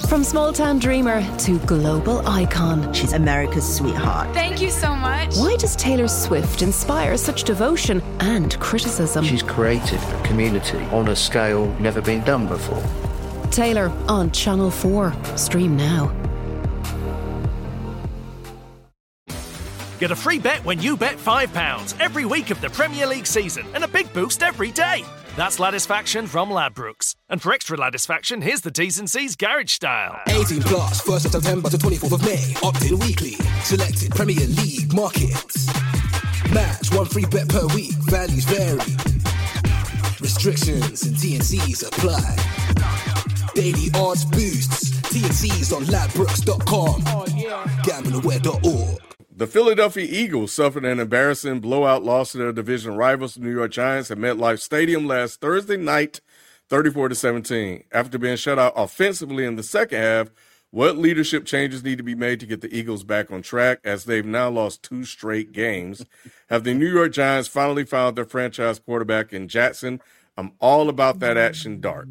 From small-town dreamer to global icon. She's America's sweetheart. Thank you so much. Why does Taylor Swift inspire such devotion and criticism? She's created a community on a scale never been done before. Taylor on Channel 4. Stream now. Get a free bet when you bet £5 every week of the Premier League season and a big boost every day. That's Ladisfaction from Ladbrokes. And for extra Ladisfaction, here's the T's and C's Garage Style. 18 plus, 1st of September to 24th of May. Opt-in weekly. Selected Premier League markets. Match 1 free bet per week. Values vary. Restrictions and T&Cs apply. Daily odds boosts. T&Cs on ladbrokes.com. Gambleaware.org. The Philadelphia Eagles suffered an embarrassing blowout loss to their division rivals, the New York Giants, at MetLife Stadium last Thursday night, 34-17. After being shut out offensively in the second half, what leadership changes need to be made to get the Eagles back on track, as they've now lost 2 straight games? Have the New York Giants finally found their franchise quarterback in Jackson? I'm all about that action, Dart.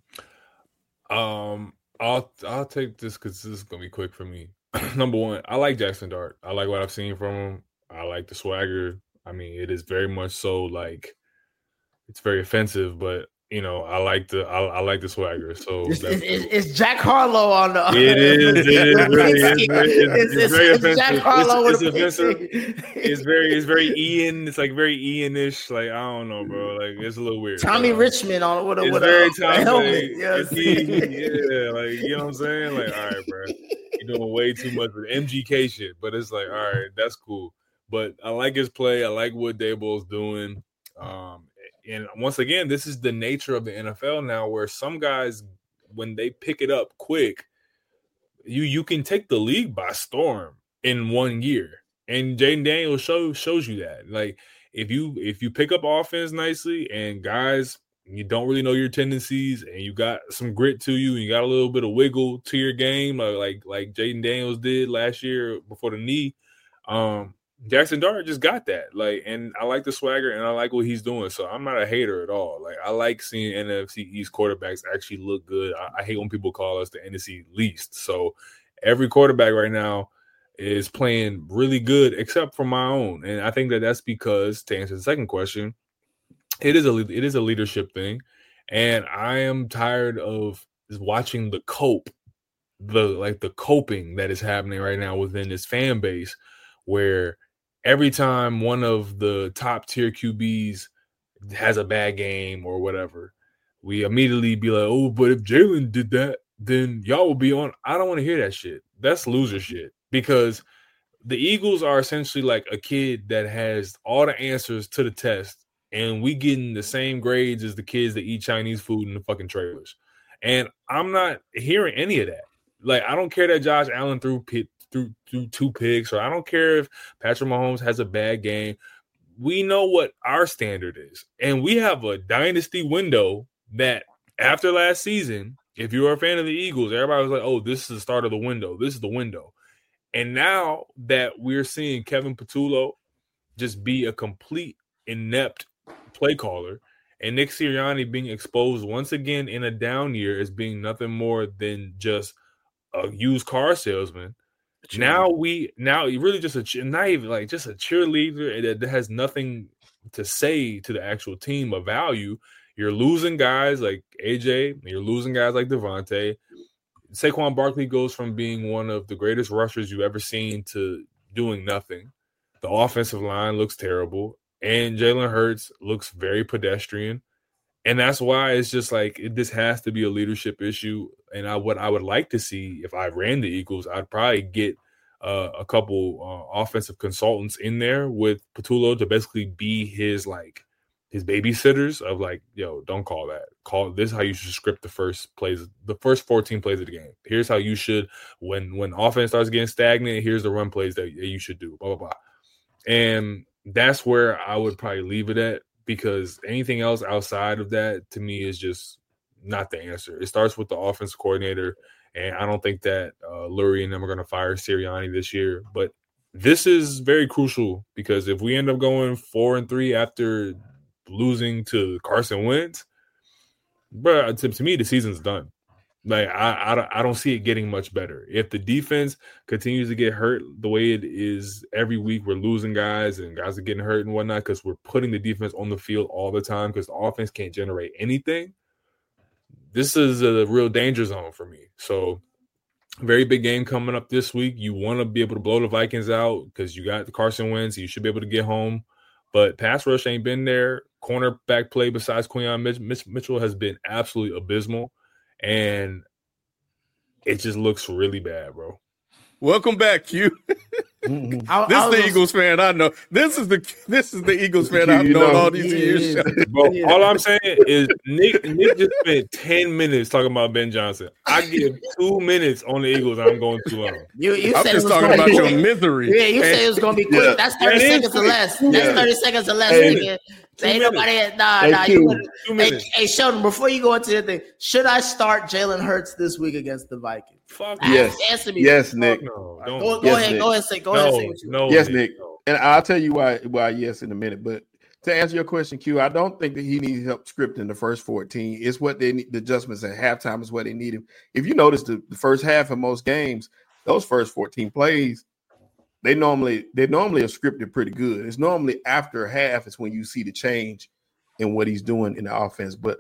I'll take this because this is gonna be quick for me. Number one, I like Jackson Dart. I like what I've seen from him. I like the swagger. I mean, it is very much so like it's very offensive, but you know, I like the swagger. So it's Jack Harlow on the. It is really it's very offensive. Jack Harlow it's offensive. It's very Ian. It's like very Ian-ish. Like I don't know, bro. Like it's a little weird. Tommy Richmond on with a helmet. Yes. Yeah, like you know what I'm saying. Like all right, bro. You're doing way too much with MGK shit, but it's like, all right, that's cool. But I like his play. I like what Daboll's doing. And once again, this is the nature of the NFL now, where some guys, when they pick it up quick, you can take the league by storm in 1 year. And Jaden Daniels shows you that. Like if you pick up offense nicely and guys, you don't really know your tendencies and you got some grit to you and you got a little bit of wiggle to your game, like Jaden Daniels did last year before the knee. Jackson Dart just got that. Like, and I like the swagger and I like what he's doing. So I'm not a hater at all. Like I like seeing NFC East quarterbacks actually look good. I hate when people call us the NFC least. So every quarterback right now is playing really good except for my own. And I think that's because, to answer the second question, it is a leadership thing, and I am tired of watching the coping that is happening right now within this fan base, where every time one of the top tier QBs has a bad game or whatever, we immediately be like, oh, but if Jalen did that, then y'all will be on. I don't want to hear that shit. That's loser shit, because the Eagles are essentially like a kid that has all the answers to the test, and we getting the same grades as the kids that eat Chinese food in the fucking trailers. And I'm not hearing any of that. Like, I don't care that Josh Allen threw 2 picks, or I don't care if Patrick Mahomes has a bad game. We know what our standard is. And we have a dynasty window that after last season, if you were a fan of the Eagles, everybody was like, oh, this is the start of the window. This is the window. And now that we're seeing Kevin Patullo just be a complete inept play caller, and Nick Sirianni being exposed once again in a down year as being nothing more than just a used car salesman. Now you're really just not even like just a cheerleader that has nothing to say to the actual team of value. You're losing guys like AJ, you're losing guys like Devontae. Saquon Barkley goes from being one of the greatest rushers you've ever seen to doing nothing. The offensive line looks terrible. And Jalen Hurts looks very pedestrian. And that's why it's just like this has to be a leadership issue. And what I would like to see if I ran the Eagles, I'd probably get a couple offensive consultants in there with Patullo to basically be his babysitters of like, yo, don't call that. Call this is how you should script the first 14 plays of the game. Here's how you should, when offense starts getting stagnant, here's the run plays that you should do, blah, blah, blah. And that's where I would probably leave it at, because anything else outside of that to me is just not the answer. It starts with the offensive coordinator, and I don't think that Lurie and them are going to fire Sirianni this year. But this is very crucial, because if we end up going 4-3 after losing to Carson Wentz, bro, to me the season's done. Like I don't see it getting much better. If the defense continues to get hurt the way it is every week, we're losing guys and guys are getting hurt and whatnot because we're putting the defense on the field all the time because the offense can't generate anything. This is a real danger zone for me. So very big game coming up this week. You want to be able to blow the Vikings out because you got the Carson Wentz. You should be able to get home. But pass rush ain't been there. Cornerback play besides Quinyon Mitchell has been absolutely abysmal. And it just looks really bad, bro. Welcome back, Q. This is the Eagles fan I know. This is the Eagles fan I've known all these years. Bro, all I'm saying is Nick just spent 10 minutes talking about Ben Johnson. I give 2 minutes on the Eagles. I'm going too long. I'm just talking about your misery. Yeah, you said it was going to be quick. That's 30 seconds or less. That's 30 seconds or less. Nigga. Ain't nobody. Hey, Sheldon, before you go into the thing, should I start Jalen Hurts this week against the Vikings? Fuck yes. Answer me. Yes, Nick. Go ahead. Go ahead. Say no. Yes, Nick. And I'll tell you why yes in a minute. But to answer your question, Q, I don't think that he needs help scripting the first 14. It's what they need. The adjustments at halftime is what they need him. If you notice the first half of most games, those first 14 plays, they normally are scripted pretty good. It's normally after half is when you see the change in what he's doing in the offense. But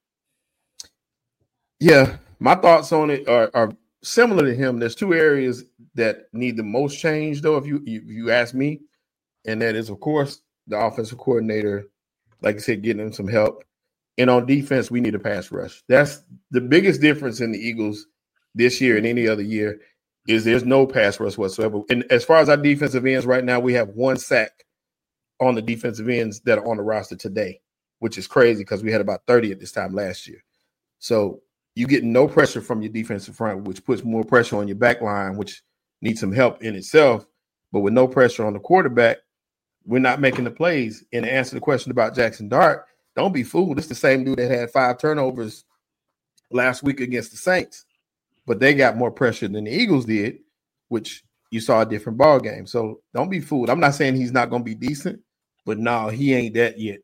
yeah, my thoughts on it are similar to him. There's two areas that need the most change, though, if you ask me, and that is, of course, the offensive coordinator, like I said, getting him some help. And on defense, we need a pass rush. That's the biggest difference in the Eagles this year and any other year. Is there's no pass rush whatsoever. And as far as our defensive ends right now, we have 1 sack on the defensive ends that are on the roster today, which is crazy because we had about 30 at this time last year. So you get no pressure from your defensive front, which puts more pressure on your back line, which needs some help in itself. But with no pressure on the quarterback, we're not making the plays. And to answer the question about Jackson Dart, don't be fooled. It's the same dude that had 5 turnovers last week against the Saints. But they got more pressure than the Eagles did, which you saw a different ball game. So don't be fooled. I'm not saying he's not going to be decent, but no, he ain't that yet.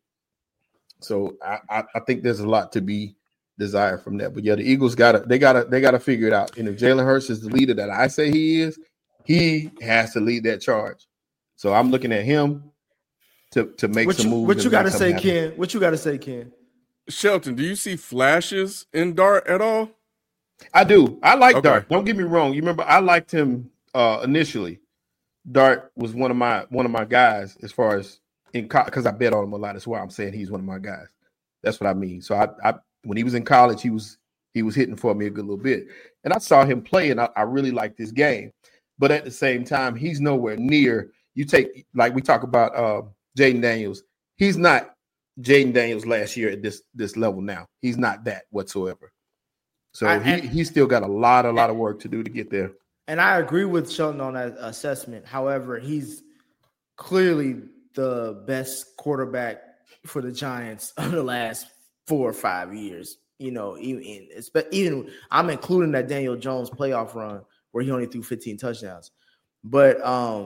So I think there's a lot to be desired from that. But yeah, the Eagles gotta figure it out. And if Jalen Hurts is the leader that I say he is, he has to lead that charge. So I'm looking at him to make some moves. What you got to say, Ken? What you got to say, Ken? Shelton, do you see flashes in Dart at all? I do. I like Dart. Don't get me wrong. You remember I liked him initially. Dart was one of my guys as far as in because I bet on him a lot. That's why I'm saying he's one of my guys. That's what I mean. So I when he was in college, he was hitting for me a good little bit, and I saw him play, and I really liked this game. But at the same time, he's nowhere near. You take like we talk about Jaden Daniels. He's not Jaden Daniels last year at this level now. He's not that whatsoever. So he's still got a lot of work to do to get there. And I agree with Sheldon on that assessment. However, he's clearly the best quarterback for the Giants of the last 4 or 5 years. You know, even I'm including that Daniel Jones playoff run where he only threw 15 touchdowns. But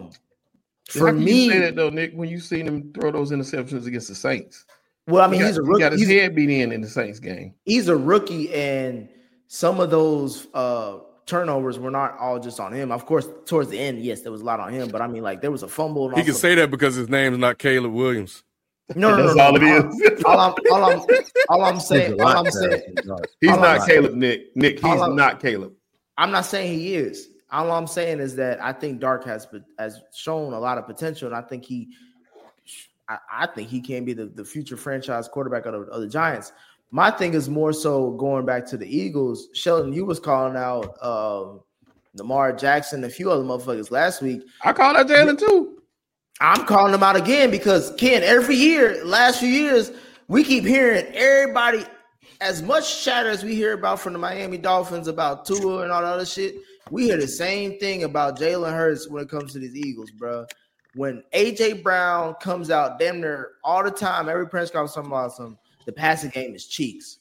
for me, you say that though, Nick, when you seen him throw those interceptions against the Saints. Well, I mean, he's a rookie. He got his head beat in the Saints game. He's a rookie, and some of those turnovers were not all just on him. Of course, towards the end, yes, there was a lot on him. But I mean, like there was a fumble. He can say that because his name is not Caleb Williams. No. All it is. All I'm saying. He's not Caleb, Nick. Nick, he's not Caleb. I'm not saying he is. All I'm saying is that I think Dark has shown a lot of potential, and I think he can be the future franchise quarterback of the Giants. My thing is more so going back to the Eagles. Sheldon, you was calling out Lamar Jackson and a few other motherfuckers last week. I called out Jalen too. I'm calling them out again because, Ken, every year, last few years, we keep hearing everybody, as much chatter as we hear about from the Miami Dolphins about Tua and all that other shit, we hear the same thing about Jalen Hurts when it comes to these Eagles, bro. When A.J. Brown comes out damn near all the time, every press conference talking about something, the passing game is cheeks.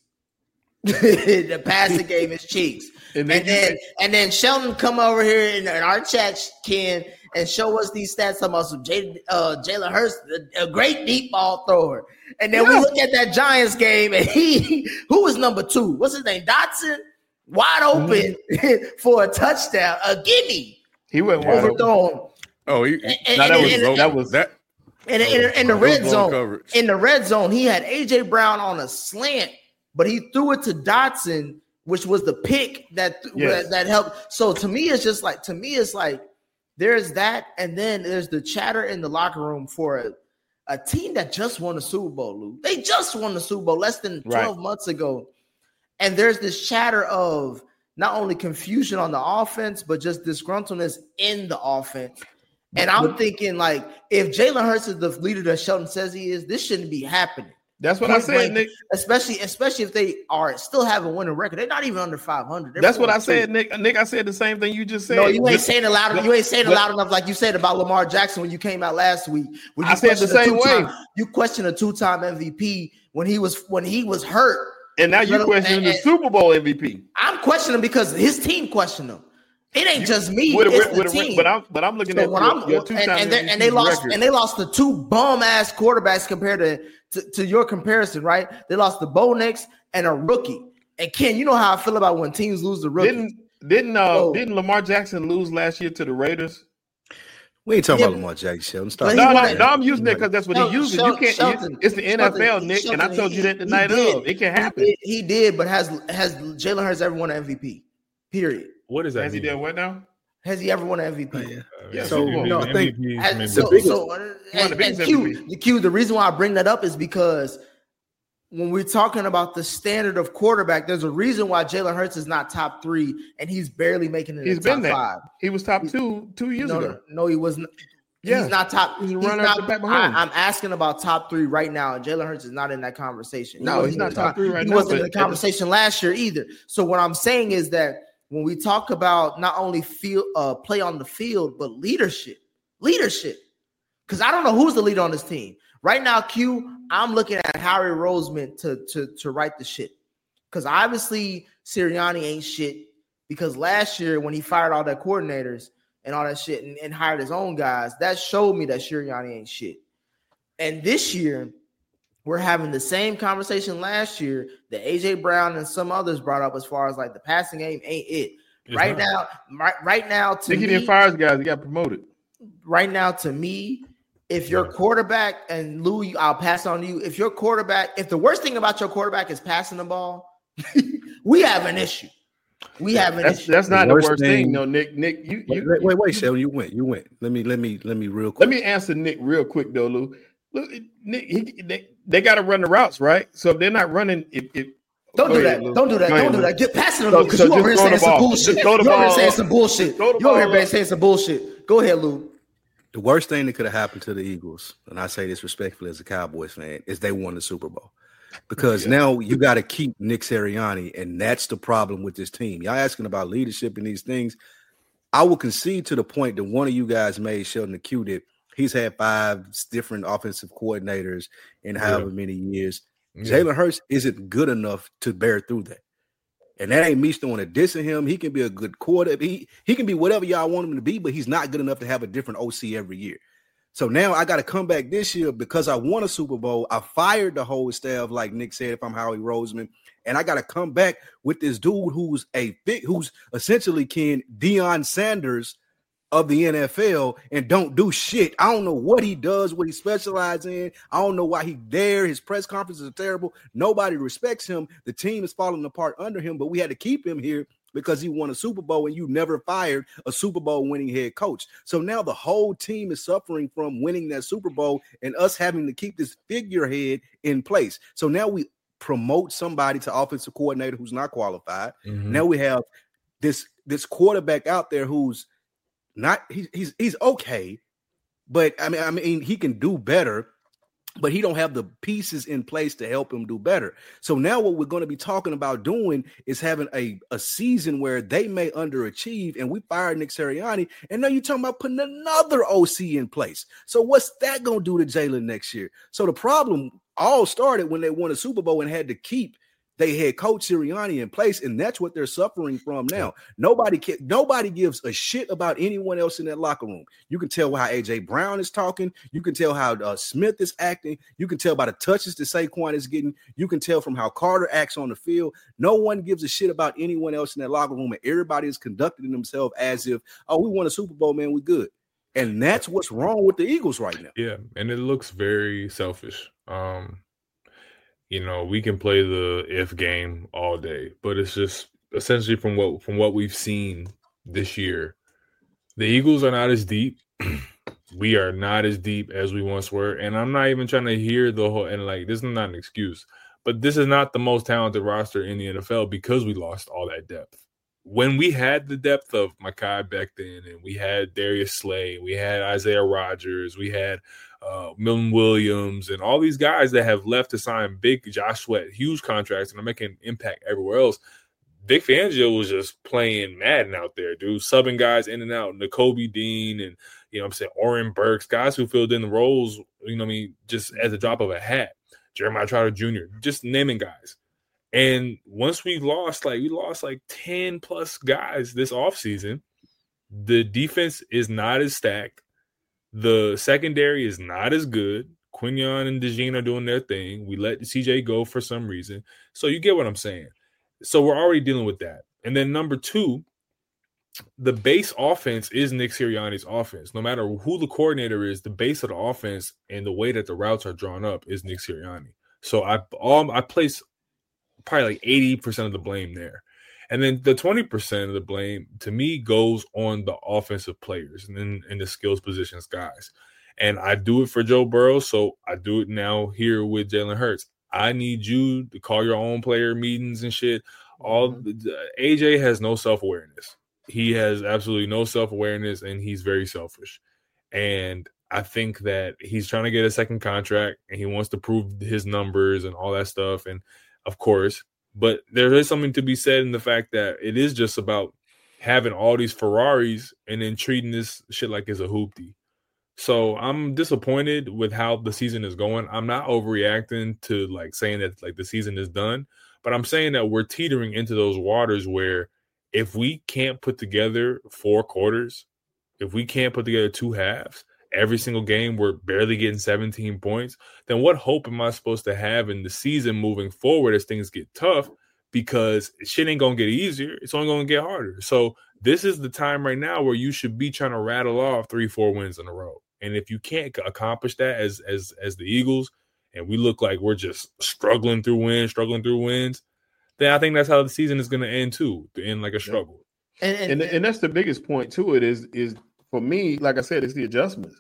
The passing game is cheeks. And then Sheldon come over here in our chat, Ken, and show us these stats about some Jalen Hurts, a great deep ball thrower. And then we look at that Giants game, and who was number 2? What's his name? Dotson? wide open for a touchdown, a gimme. He went wide overthrown. Oh, In the red zone. Coverage. In the red zone, he had AJ Brown on a slant, but he threw it to Dotson, which was the pick that helped. So to me, it's like there's that, and then there's the chatter in the locker room for a team that just won the Super Bowl, Lou. They just won the Super Bowl less than 12 months ago. And there's this chatter of not only confusion on the offense, but just disgruntledness in the offense. And I'm thinking, like, if Jalen Hurts is the leader that Shelton says he is, this shouldn't be happening. That's what I said, Nick. Especially if they are still have a winning record. They're not even under 500. That's what I said, Nick. Nick, I said the same thing you just said. No, you ain't saying it loud. You ain't saying it loud enough, like you said about Lamar Jackson when you came out last week. I said the same way. You questioned a 2-time MVP when he was hurt, and now you question the Super Bowl MVP. I'm questioning because his team questioned him. It ain't just me. It's the team. But I'm looking at your 2-time MVP and they lost record. And they lost the 2 bum ass quarterbacks compared to your comparison, right? They lost the Bo Nix and a rookie. And Ken, you know how I feel about when teams lose the rookie. Didn't Lamar Jackson lose last year to the Raiders? We ain't talking about Lamar Jackson. No, I'm using it because that's what he uses. You can't. It's the NFL, Nick, and I told you that the night of. It can happen. He did, but has Jalen Hurts ever won an MVP? Period. What is that? Has he done what now? Has he ever won an MVP? The reason why I bring that up is because when we're talking about the standard of quarterback, there's a reason why Jalen Hurts is not top 3 and he's barely making it in top 5. He was top 2 years ago. No, he wasn't. Yeah. He's not top. He's a runner up to Pat Mahomes. I'm asking about top 3 right now, and Jalen Hurts is not in that conversation. No, he's not top 3 right now. He wasn't in the conversation last year either. So what I'm saying is that when we talk about not only play on the field, but leadership, because I don't know who's the leader on this team right now. I'm looking at Harry Roseman to write the shit, because obviously Sirianni ain't shit, because last year when he fired all their coordinators and all that shit and hired his own guys, that showed me that Sirianni ain't shit. And this year we're having the same conversation last year that AJ Brown and some others brought up as far as like the passing game ain't it. Right now, to me, he didn't fire his guys, he got promoted. Right now, to me, if your quarterback, and Lou, I'll pass on to you. If your quarterback, if the worst thing about your quarterback is passing the ball, we have an issue. That's not the worst thing, though, Nick. You wait, Sheldon, you went. Let me real quick. Let me answer Nick real quick though, Lou. Look, Nick, they got to run the routes, right? So if they're not running, don't do that. Get passing them because you over here saying some bullshit. You over here saying some bullshit. You over here saying some bullshit. Go ahead, Lou. The worst thing that could have happened to the Eagles, and I say this respectfully as a Cowboys fan, is they won the Super Bowl. Because now you got to keep Nick Sirianni, and that's the problem with this team. Y'all asking about leadership and these things. I will concede to the point that one of you guys made, Sheldon Q, that he's had 5 different offensive coordinators in however many years. Jalen Hurts isn't good enough to bear through that. And that ain't me throwing a diss at him. He can be a good quarterback. He can be whatever y'all want him to be, but he's not good enough to have a different OC every year. So now I got to come back this year because I won a Super Bowl. I fired the whole staff, like Nick said, if I'm Howie Roseman. And I got to come back with this dude who's essentially Deion Sanders of the NFL and don't do shit. I don't know what he does, what he specializes in. I don't know why he there. His press conferences are terrible. Nobody respects him. The team is falling apart under him, but we had to keep him here because he won a Super Bowl, and you never fired a Super Bowl winning head coach. So now the whole team is suffering from winning that Super Bowl and us having to keep this figurehead in place. So now we promote somebody to offensive coordinator who's not qualified. Mm-hmm. Now we have this quarterback out there who's not he's okay, but I mean he can do better, but he don't have the pieces in place to help him do better. So now what we're going to be talking about doing is having a season where they may underachieve, and we fired Nick Sirianni, and now you're talking about putting another OC in place. So what's that going to do to Jalen next year? So the problem all started when they won a Super Bowl and had to keep they had Coach Sirianni in place, and that's what they're suffering from now. Nobody gives a shit about anyone else in that locker room. You can tell how AJ Brown is talking. You can tell how Smith is acting. You can tell by the touches that Saquon is getting. You can tell from how Carter acts on the field. No one gives a shit about anyone else in that locker room, and everybody is conducting themselves as if, oh, we won a Super Bowl, man, we good. And that's what's wrong with the Eagles right now. Yeah, and it looks very selfish. We can play the if game all day, but it's just essentially from what we've seen this year, the Eagles are not as deep. We are not as deep as we once were, and I'm not even trying to hear the whole. And like, this is not an excuse, but this is not the most talented roster in the NFL because we lost all that depth. When we had the depth of Mekhi Becton, and we had Darius Slay, we had Isaiah Rodgers, we had Milton Williams, and all these guys that have left to sign big Josh Sweat, huge contracts, and are making impact everywhere else. Vic Fangio was just playing Madden out there, dude, subbing guys in and out. Nakobe Dean and, Oren Burks, guys who filled in the roles, just at the drop of a hat. Jeremiah Trotter Jr., just naming guys. And once we lost like 10 plus guys this offseason, the defense is not as stacked. The secondary is not as good. Quinion and DeJean are doing their thing. We let CJ go for some reason. So you get what I'm saying. So we're already dealing with that. And then number two, the base offense is Nick Sirianni's offense. No matter who the coordinator is, the base of the offense and the way that the routes are drawn up is Nick Sirianni. So I place probably like 80% of the blame there. And then the 20% of the blame, to me, goes on the offensive players and then in the skills positions guys. And I do it for Joe Burrow, so I do it now here with Jalen Hurts. I need you to call your own player meetings and shit. AJ has no self-awareness. He has absolutely no self-awareness, and he's very selfish. And I think that he's trying to get a second contract, and he wants to prove his numbers and all that stuff. And, of course, but there is something to be said in the fact that it is just about having all these Ferraris and then treating this shit like it's a hoopty. So I'm disappointed with how the season is going. I'm not overreacting to like saying that like the season is done, but I'm saying that we're teetering into those waters where if we can't put together 4 quarters, if we can't put together 2 halves, every single game we're barely getting 17 points, then what hope am I supposed to have in the season moving forward as things get tough? Because shit ain't going to get easier. It's only going to get harder. So this is the time right now where you should be trying to rattle off 3-4 wins in a row. And if you can't accomplish that as the Eagles, and we look like we're just struggling through wins, then I think that's how the season is going to end too, to end like a struggle. And that's the biggest point to it is for me, like I said, it's the adjustments.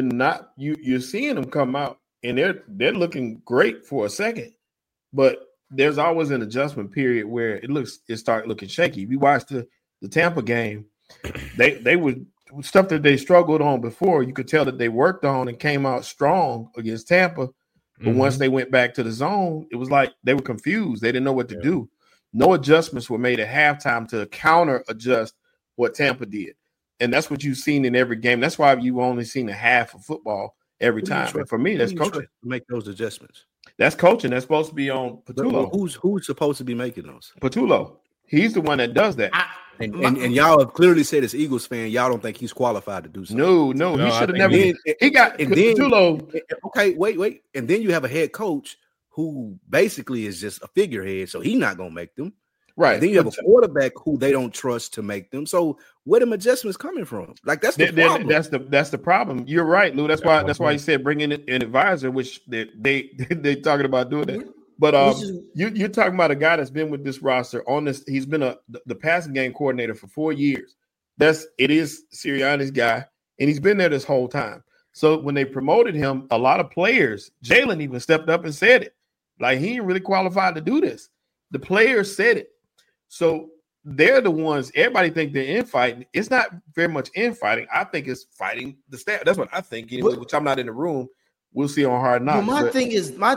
You're seeing them come out and they're looking great for a second, but there's always an adjustment period where it started looking shaky. We watched the Tampa game. They would stuff that they struggled on before. You could tell that they worked on and came out strong against Tampa. But once they went back to the zone, it was like they were confused. They didn't know what to do. No adjustments were made at halftime to counter adjust what Tampa did. And that's what you've seen in every game. That's why you've only seen a half of football every time. And for me, that's coaching. Make those adjustments. That's coaching. That's supposed to be on Patullo. Who's supposed to be making those? Patullo. He's the one that does that. And y'all have clearly said as Eagles fan, y'all don't think he's qualified to do something. No, he should have never. He got Patullo. Okay, wait. And then you have a head coach who basically is just a figurehead, so he's not gonna make them. Right. And then you have a quarterback who they don't trust to make them. So where them adjustments coming from? Like that's the problem. That's the problem. You're right, Lou. That's why he said bring in an advisor, which they talking about doing that. But you're talking about a guy that's been with this roster on this. He's been the passing game coordinator for 4 years. It is Sirianni's guy, and he's been there this whole time. So when they promoted him, a lot of players, Jalen even stepped up and said it. Like he ain't really qualified to do this. The players said it. So they're the ones. Everybody think they're infighting. It's not very much infighting. I think it's fighting the staff. That's what I think. Anyway, which I'm not in the room. We'll see on Hard Knocks. Well, my thing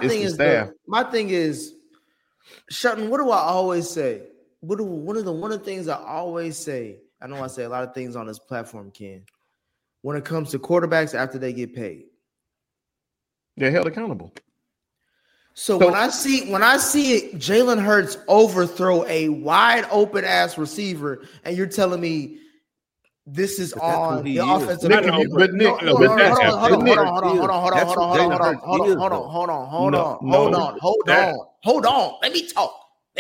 is, Shelton, what do I always say? One of the things I always say, I know I say a lot of things on this platform, Ken, when it comes to quarterbacks after they get paid. They're held accountable. So when I see Jalen Hurts overthrow a wide open ass receiver, and you're telling me this is on the offensive. Hold on. Let me talk.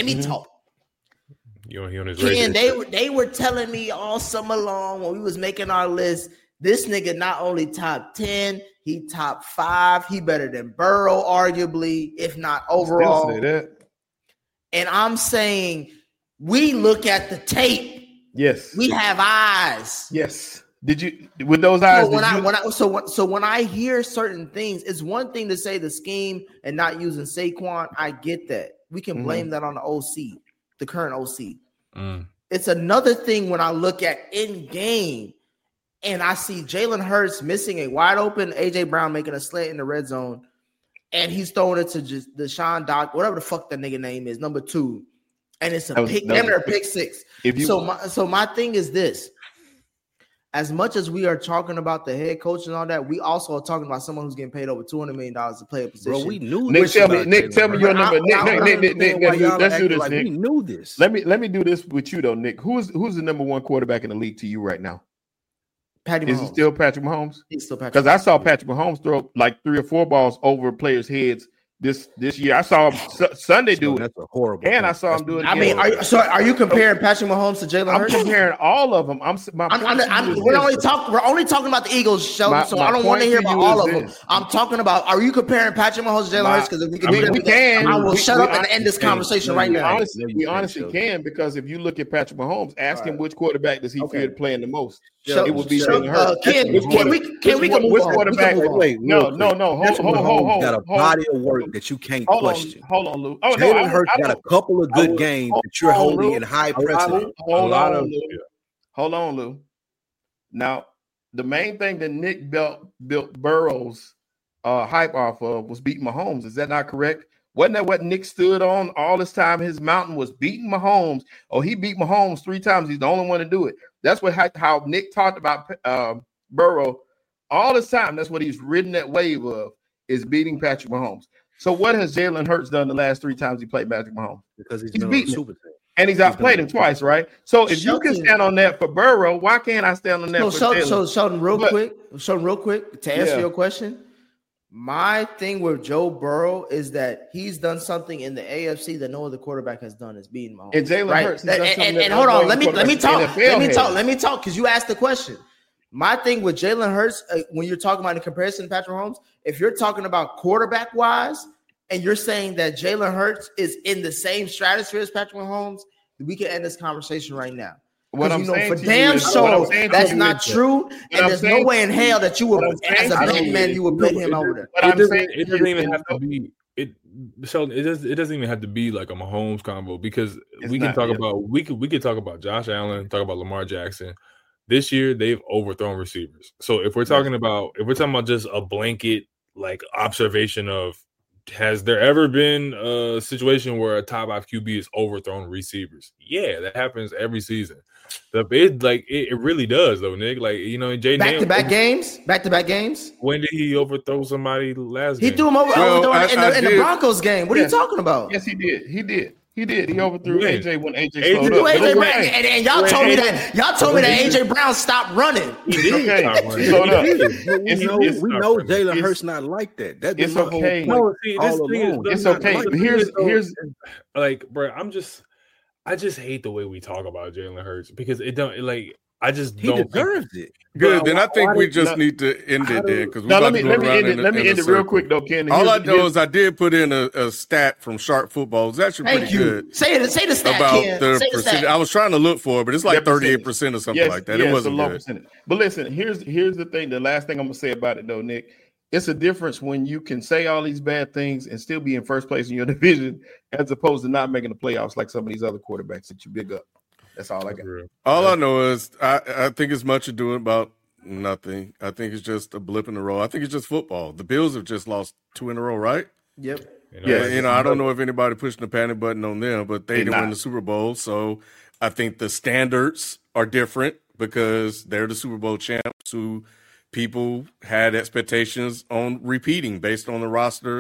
Ken, they were telling me all summer long when we was making our list, this nigga not only top 10, he top 5. He better than Burrow, arguably, if not overall. Say that. And I'm saying we look at the tape. Yes. We have eyes. Yes. Did you with those eyes? So when I hear certain things, it's one thing to say the scheme and not using Saquon. I get that. We can blame that on the OC, the current OC. It's another thing when I look at in game and I see Jalen Hurts missing a wide open AJ Brown making a slant in the red zone, and he's throwing it to just Deshaun Dock, whatever the fuck that nigga name is, number 2, and it's a pick 6. So my thing is this: as much as we are talking about the head coach and all that, we also are talking about someone who's getting paid over $200 million to play a position. Bro, we knew. Nick, tell me your number. Nick, let's do this. Like Nick, we knew this. Let me do this with you though, Nick. Who's the number 1 quarterback in the league to you right now? Patty Mahomes. Is it still Patrick Mahomes? He's still Patrick. Because I saw Patrick Mahomes throw like 3 or 4 balls over players' heads this year. I saw him Sunday do it. That's a horrible. And I saw him do it. I mean, are you comparing Patrick Mahomes to Jalen Hurts? I'm comparing all of them. We're only talking about the Eagles, Sheldon. So I don't want to hear about all of them. I'm talking about, are you comparing Patrick Mahomes to Jalen Hurts? Because if we can do that, I will shut up and end this conversation right now. We honestly can, because if you look at Patrick Mahomes, ask him which quarterback does he feel playing the most. It would be Jalen Hurts. Can we move on? Wait, no. Hold. Got a body of work that you can't question. Hold on, Lou. Jalen Hurts got a couple of good games that you're holding in high precedent. Hold on, Lou. Now, the main thing that Nick built Burrow's hype off of was beating Mahomes. Is that not correct? Wasn't that what Nick stood on all this time? His mountain was beating Mahomes. Oh, he beat Mahomes 3 times. He's the only one to do it. That's how Nick talked about Burrow all this time. That's what he's ridden that wave of, is beating Patrick Mahomes. So what has Jalen Hurts done the last 3 times he played Patrick Mahomes? Because he's beaten him. And he's outplayed him twice, right? So if you can stand on that for Burrow, why can't I stand on that for Jalen? So Sheldon, real quick, to answer your question, my thing with Joe Burrow is that he's done something in the AFC that no other quarterback has done, is beating Mahomes. And Jalen Hurts. And hold on, let me talk, because you asked the question. My thing with Jalen Hurts, when you're talking about in comparison to Patrick Mahomes, if you're talking about quarterback wise, and you're saying that Jalen Hurts is in the same stratosphere as Patrick Mahomes, we can end this conversation right now. What I'm saying for damn sure that's not true, and there's no way in hell that you would, as a man, you would put him over there. It doesn't even have to be it. Sheldon, it doesn't even have to be like a Mahomes combo, because we could talk about Josh Allen, talk about Lamar Jackson. This year they've overthrown receivers. So if we're talking about just a blanket like observation of, has there ever been a situation where a top 5 QB is overthrown receivers? Yeah, that happens every season. It really does though, Nick. Like, you know, Jay back-to-back games. When did he overthrow somebody last game? He threw him over in the Broncos game. What are you talking about? Yes, he did. He overthrew AJ when AJ slowed up. And y'all told me that AJ Brown stopped running. He did. We know Jalen Hurts not like that. It's okay. It's okay. But here's like, bro, I just hate the way we talk about Jalen Hurts, because it don't like. I just he don't deserves it. Good. Then I think we just need to end it there, because let me end it real quick though, Ken. All I know is I did put in a stat from Sharp Football. It's actually pretty good. Say the stat about Ken. the percentage. I was trying to look for it, but it's like 38% or something like that. It wasn't a low good. percentage. But listen, here's the thing. The last thing I'm gonna say about it though, Nick. It's a difference when you can say all these bad things and still be in first place in your division, as opposed to not making the playoffs like some of these other quarterbacks that you big up. That's all I got. All I know is I think it's much ado about nothing. I think it's just a blip in the road. I think it's just football. The Bills have just lost 2 in a row, right? Yep. I don't know if anybody pushing the panic button on them, but they didn't win the Super Bowl. So I think the standards are different, because they're the Super Bowl champs who people had expectations on repeating based on the roster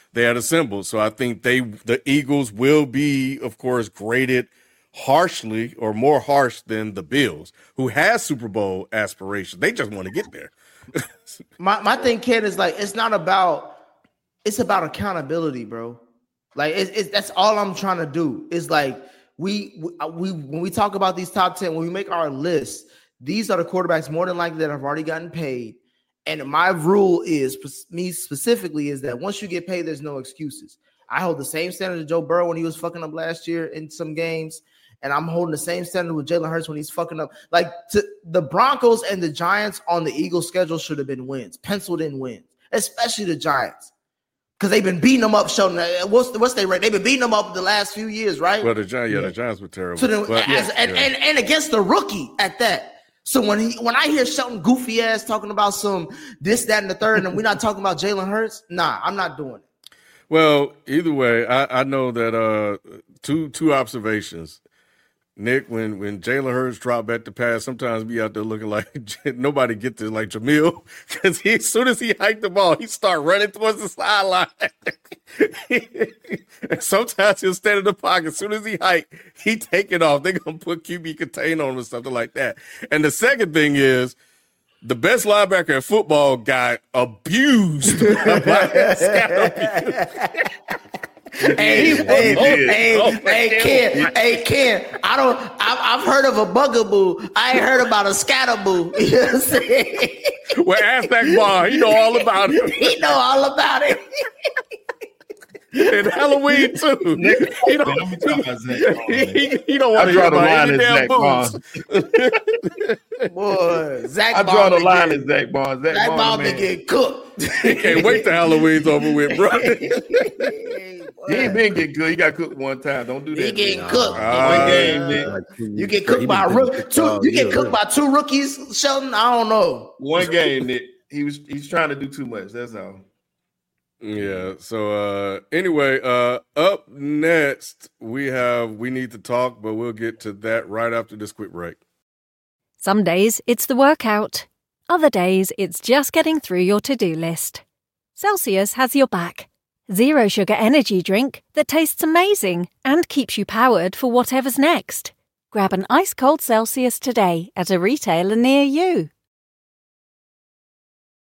they had assembled. So I think the Eagles will be, of course, graded harshly or more harsh than the Bills, who has Super Bowl aspirations. They just want to get there. my thing, Ken, is like it's about accountability, bro. Like that's all I'm trying to do. Is like we when we talk about these top 10, when we make our list, these are the quarterbacks more than likely that have already gotten paid. And my rule is, me specifically, is that once you get paid, there's no excuses. I hold the same standard to Joe Burrow when he was fucking up last year in some games. And I'm holding the same standard with Jalen Hurts when he's fucking up. Like the Broncos and the Giants on the Eagles schedule should have been wins, penciled in wins, especially the Giants. Because they've been beating them up, Sheldon. What's their rate? They've been beating them up the last few years, right? Well, the Giants were terrible. So then, and against the rookie at that. So when I hear Shelton goofy ass talking about some this, that, and the third, and we're not talking about Jalen Hurts, nah, I'm not doing it. Well, either way, I know that two observations. Nick, when Jalen Hurts drop back to pass, sometimes be out there looking like nobody get to like Jamil, because as soon as he hiked the ball, he start running towards the sideline. And sometimes he'll stand in the pocket. As soon as he hike, he take it off. They're gonna put QB contain on him or something like that. And the second thing is, the best linebacker in football got abused by Scott. Hey, Ken. I've heard of a bugaboo. I ain't heard about a scatterboo. You know what I'm saying? Well, ask that boy. He know all about it. He know all about it. And Halloween too. Nick, he don't want to draw the line at Zach Barnes. Boy, Zach I draw the line at Zach Barnes. Zach Barnes been getting cooked. He can't wait till Halloween's over with, bro. He ain't been getting cooked. He got cooked one time. Don't do that. He getting cooked. One game, Nick. You get cooked by a rookie. You get cooked by two rookies, Sheldon. I don't know. One game, Nick. He's trying to do too much. That's all. Yeah. So anyway, up next we need to talk, but we'll get to that right after this quick break. Some days it's the workout. Other days it's just getting through your to-do list. Celsius has your back. Zero sugar energy drink that tastes amazing and keeps you powered for whatever's next. Grab an ice cold Celsius today at a retailer near you.